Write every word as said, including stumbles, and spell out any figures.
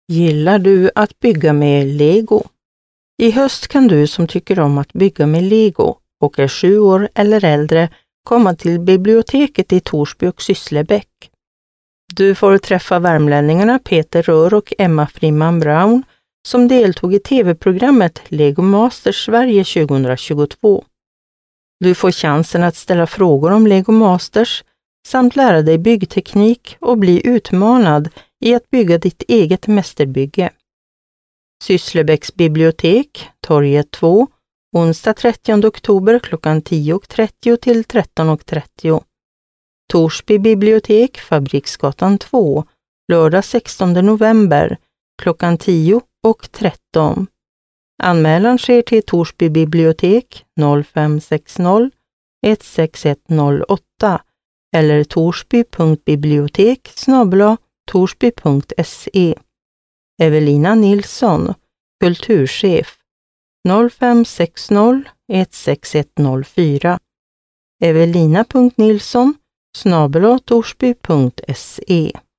Gillar du att bygga med Lego? I höst kan du som tycker om att bygga med Lego och är sju år eller äldre komma till biblioteket i Torsby och Sysslebäck. Du får träffa värmlänningarna Peter Rör och Emma Frimman Brown som deltog i tv-programmet Lego Masters Sverige tjugohundratjugotvå. Du får chansen att ställa frågor om Lego Masters samt lära dig byggteknik och bli utmanad i att bygga ditt eget mästerbygge. Sysslebäcks bibliotek, Torget två, onsdag trettionde oktober klockan tio och trettio till tretton och trettio. Torsby bibliotek, Fabriksgatan två, lördag sextonde november klockan tio och tretton. Anmälan sker till Torsby bibliotek noll fem sex noll ett sex ett noll åtta eller torsby punkt bibliotek snabel-a torsby punkt se. Evelina Nilsson, kulturchef, noll fem sex noll ett sex ett noll fyra. evelina punkt nilsson snabel-a torsby punkt se.